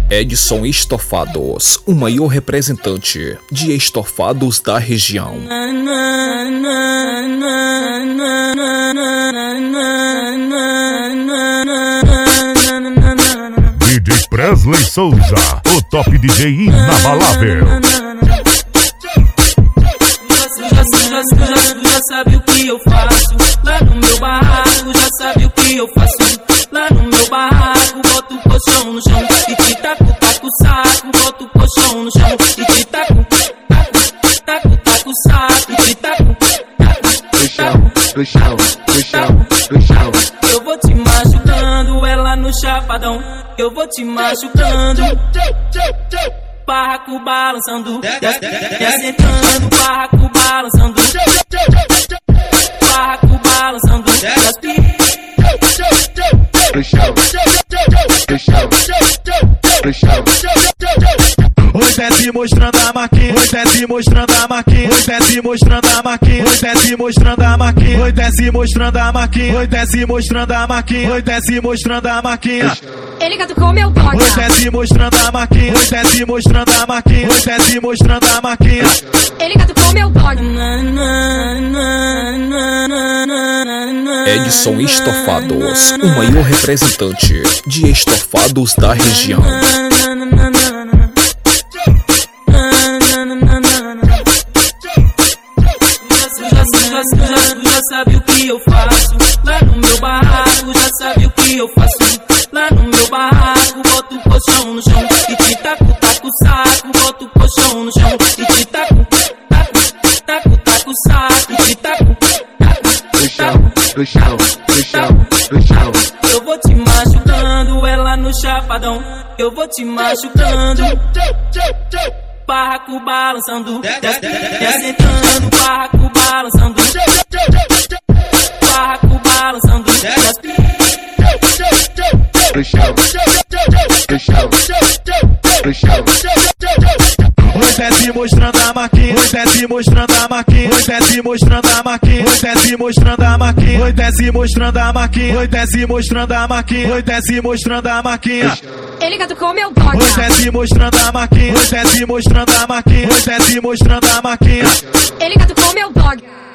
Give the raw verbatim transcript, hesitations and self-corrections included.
Edson Estofados, o maior representante de estofados da região. D J Presley Souza, o top D J inabalável. Já, já, já sabe o que eu faço lá no meu barraco, já sabe o que eu faço lá no meu barraco. Boto o colchão no chão e te taco, taco o saco. Boto o colchão no chão e te taco, taco, taco, taco o saco. E te taco, taco, do chão, do chão, do chão, do chão. Eu vou te machucando, ela no chapadão. Eu vou te machucando, barraco balançando, e assentando, barraco balançando, barraco balançando, do chão, do chão, do chão. Oi, desce mostrando a maquinha, oi, desce mostrando a maquinha, oi, desce mostrando a maquinha, oi, desce mostrando a maquinha, oi, desce mostrando a maquinha, oi, desce mostrando a maquinha, oi, desce mostrando a maquinha. Ele catucou meu dog. Oi, desce mostrando a maquinha, oi, desce mostrando a maquinha, oi, desce mostrando a maquinha. Ele catucou meu dog. Edson Estofados, o maior representante de estofados da região. Já, já, já sabe o que eu faço lá no meu barraco, já sabe o que eu faço lá no meu barraco. Boto o colchão no chão e te taco, taco o saco. Boto o colchão no chão e te taco, taco, taco, taco o saco. E te taco, taco, do chão, do chão, do chão, do chão. eu vou te machucando, ela no chapadão. Eu vou te machucando, barraco balançando, e assentando, barraco balançando, barraco balançando, do chão, do chão, do chão. Oi, desce mostrando a maquinha, oi, desce mostrando a maquinha, oi, desce mostrando a maquinha, oi, desce mostrando a maquinha, oi, desce mostrando a maquinha, oi, desce mostrando a maquinha, oi, desce mostrando a maquinha. Ele catucou meu dog. Oi, desce mostrando a maquinha, oi, desce mostrando a maquinha, oi, desce mostrando a maquinha. Ele catucou meu dog.